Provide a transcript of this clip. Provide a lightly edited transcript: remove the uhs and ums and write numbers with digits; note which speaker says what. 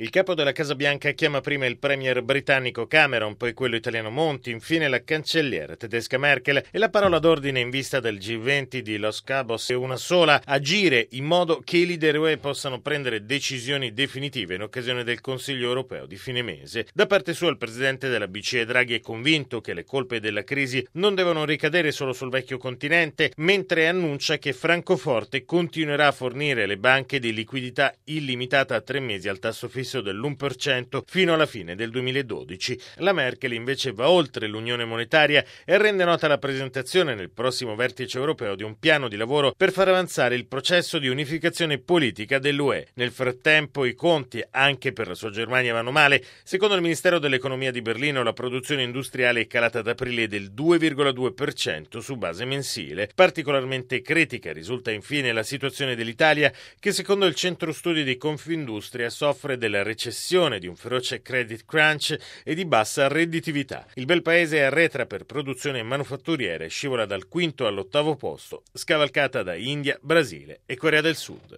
Speaker 1: Il capo della Casa Bianca chiama prima il premier britannico Cameron, poi quello italiano Monti, infine la cancelliera tedesca Merkel e la parola d'ordine in vista del G20 di Los Cabos è una sola: agire in modo che i leader UE possano prendere decisioni definitive in occasione del Consiglio europeo di fine mese. Da parte sua il presidente della BCE Draghi è convinto che le colpe della crisi non devono ricadere solo sul vecchio continente, mentre annuncia che Francoforte continuerà a fornire alle banche di liquidità illimitata a 3 mesi al tasso fisso dell'1% fino alla fine del 2012. La Merkel invece va oltre l'unione monetaria e rende nota la presentazione nel prossimo vertice europeo di un piano di lavoro per far avanzare il processo di unificazione politica dell'UE. Nel frattempo i conti anche per la sua Germania vanno male. Secondo il Ministero dell'Economia di Berlino la produzione industriale è calata ad aprile del 2,2% su base mensile. Particolarmente critica risulta infine la situazione dell'Italia, che secondo il centro studi di Confindustria soffre della recessione, di un feroce credit crunch e di bassa redditività. Il bel paese arretra per produzione manufatturiera e scivola dal quinto all'8° posto, scavalcata da India, Brasile e Corea del Sud.